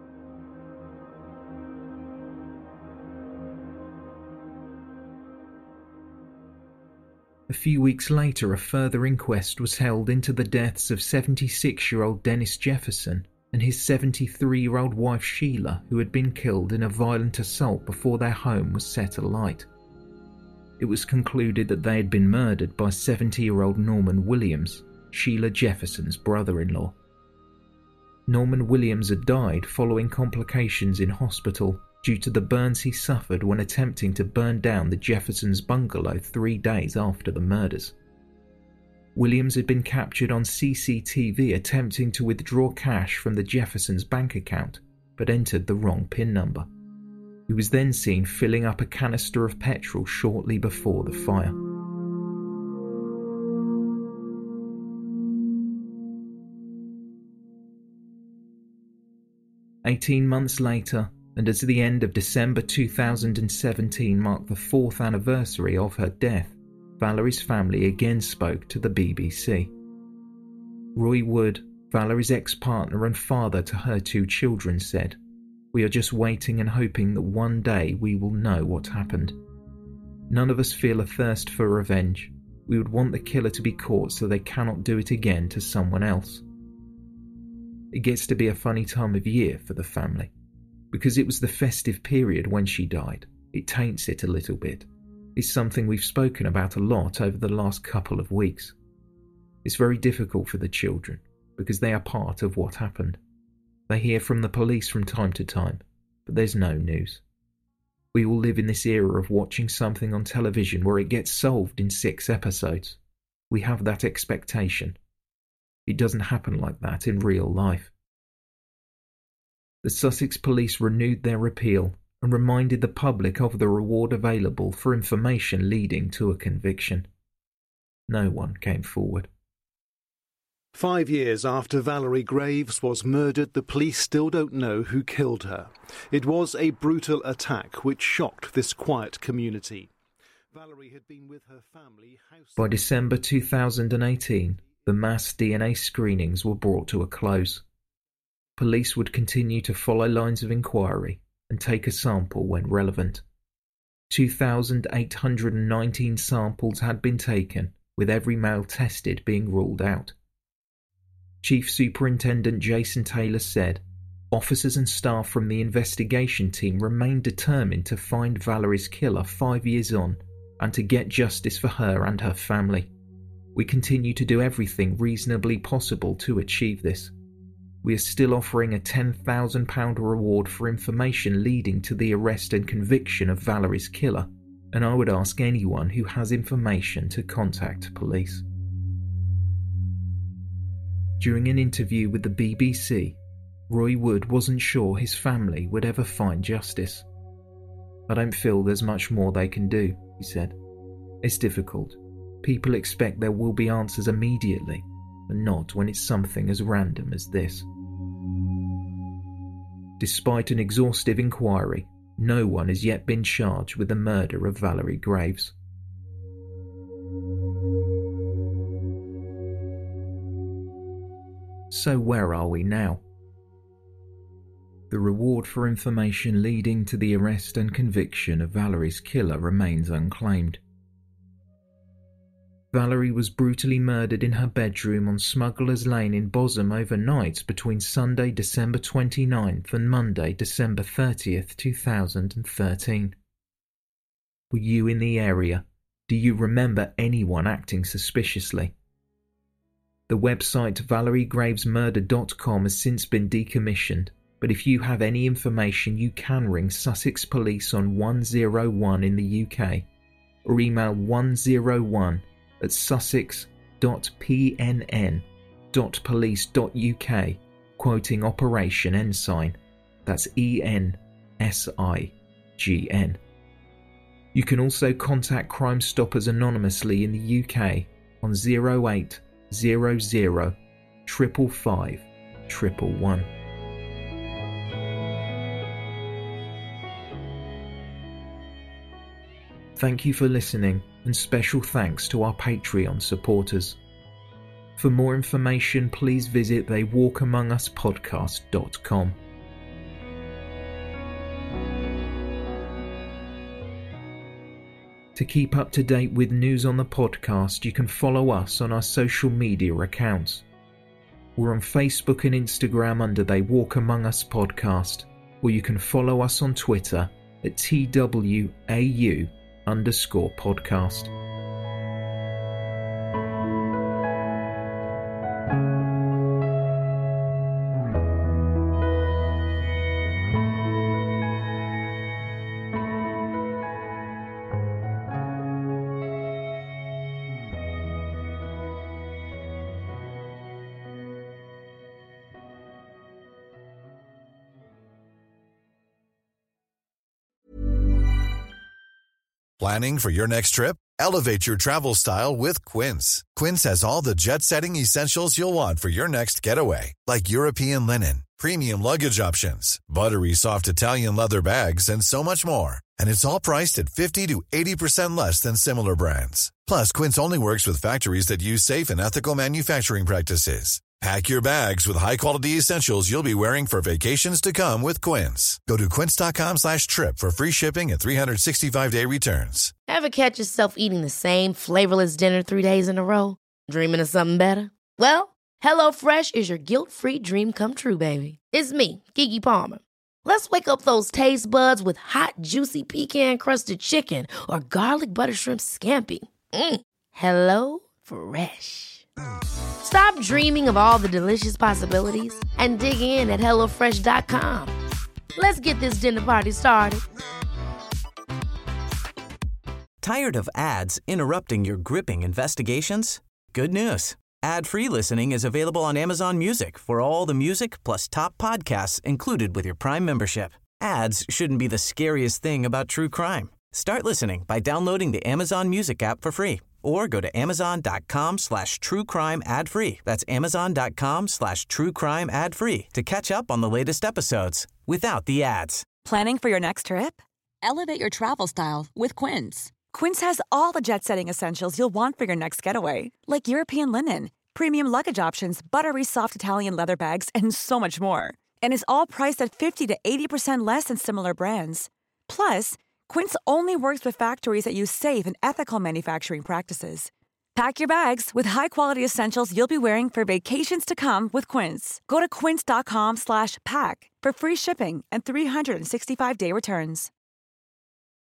A few weeks later, a further inquest was held into the deaths of seventy-six-year-old Dennis Jefferson and his seventy-three-year-old wife Sheila, who had been killed in a violent assault before their home was set alight. It was concluded that they had been murdered by seventy-year-old Norman Williams, Sheila Jefferson's brother-in-law. Norman Williams had died following complications in hospital due to the burns he suffered when attempting to burn down the Jeffersons' bungalow three days after the murders. Williams had been captured on C C T V attempting to withdraw cash from the Jeffersons' bank account, but entered the wrong PIN number. He was then seen filling up a canister of petrol shortly before the fire. Eighteen months later, and as the end of December two thousand seventeen marked the fourth anniversary of her death, Valerie's family again spoke to the B B C. Roy Wood, Valerie's ex-partner and father to her two children, said, "We are just waiting and hoping that one day we will know what happened. None of us feel a thirst for revenge. We would want the killer to be caught so they cannot do it again to someone else." It gets to be a funny time of year for the family. Because it was the festive period when she died, it taints it a little bit. It's something we've spoken about a lot over the last couple of weeks. It's very difficult for the children, because they are part of what happened. They hear from the police from time to time, but there's no news. We all live in this era of watching something on television where it gets solved in six episodes. We have that expectation. It doesn't happen like that in real life. The Sussex Police renewed their appeal and reminded the public of the reward available for information leading to a conviction. No one came forward.
Five years after Valerie Graves was murdered, the police still don't know who killed her. It was a brutal attack which shocked this quiet community. Valerie had been with her family. House-
By December two thousand eighteen, the mass D N A screenings were brought to a close. Police would continue to follow lines of inquiry and take a sample when relevant. two thousand eight hundred nineteen samples had been taken, with every male tested being ruled out. Chief Superintendent Jason Taylor said, "Officers and staff from the investigation team remain determined to find Valerie's killer five years on and to get justice for her and her family. We continue to do everything reasonably possible to achieve this. We are still offering a ten thousand pounds reward for information leading to the arrest and conviction of Valerie's killer, and I would ask anyone who has information to contact police." During an interview with the B B C, Roy Wood wasn't sure his family would ever find justice. "I don't feel there's much more they can do," he said. "It's difficult. People expect there will be answers immediately, but not when it's something as random as this." Despite an exhaustive inquiry, no one has yet been charged with the murder of Valerie Graves. So where are we now? The reward for information leading to the arrest and conviction of Valerie's killer remains unclaimed. Valerie was brutally murdered in her bedroom on Smugglers Lane in Bosham overnight between Sunday, December twenty-ninth and Monday, December thirtieth, two thousand thirteen. Were you in the area? Do you remember anyone acting suspiciously? The website valerie graves murder dot com has since been decommissioned, but if you have any information you can ring Sussex Police on one oh one in the U K or email one oh one at sussex dot p n n dot police dot u k quoting Operation Ensign, that's E N S I G N. You can also contact Crime Stoppers anonymously in the U K on oh eight hundred, five five five, one one one. Thank you for listening, and special thanks to our Patreon supporters. For more information, please visit they walk among us podcast dot com. To keep up to date with news on the podcast, you can follow us on our social media accounts. We're on Facebook and Instagram under They Walk Among Us Podcast, or you can follow us on Twitter at T W A U underscore podcast.
Planning for your next trip? Elevate your travel style with Quince. Quince has all the jet-setting essentials you'll want for your next getaway, like European linen, premium luggage options, buttery soft Italian leather bags, and so much more. And it's all priced at fifty to eighty percent less than similar brands. Plus, Quince only works with factories that use safe and ethical manufacturing practices. Pack your bags with high-quality essentials you'll be wearing for vacations to come with Quince. Go to quince.com slash trip for free shipping and three sixty-five day returns.
Ever catch yourself eating the same flavorless dinner three days in a row? Dreaming of something better? Well, HelloFresh is your guilt-free dream come true, baby. It's me, Keke Palmer. Let's wake up those taste buds with hot, juicy pecan-crusted chicken or garlic butter shrimp scampi. Mm. Hello Fresh. Stop dreaming of all the delicious possibilities and dig in at hello fresh dot com. Let's get this dinner party started.
Tired of ads interrupting your gripping investigations? Good news. Ad-free listening is available on Amazon Music for all the music plus top podcasts included with your Prime membership. Ads shouldn't be the scariest thing about true crime. Start listening by downloading the Amazon Music app for free or go to amazon.com slash true crime ad free. That's amazon.com slash true crime ad free to catch up on the latest episodes without the ads.
Planning for your next trip? Elevate your travel style with Quince. Quince has all the jet-setting essentials you'll want for your next getaway, like European linen, premium luggage options, buttery soft Italian leather bags, and so much more. And is all priced at fifty to eighty percent less than similar brands. Plus, Quince only works with factories that use safe and ethical manufacturing practices. Pack your bags with high-quality essentials you'll be wearing for vacations to come with Quince. Go to quince.com slash pack for free shipping and three sixty-five day returns.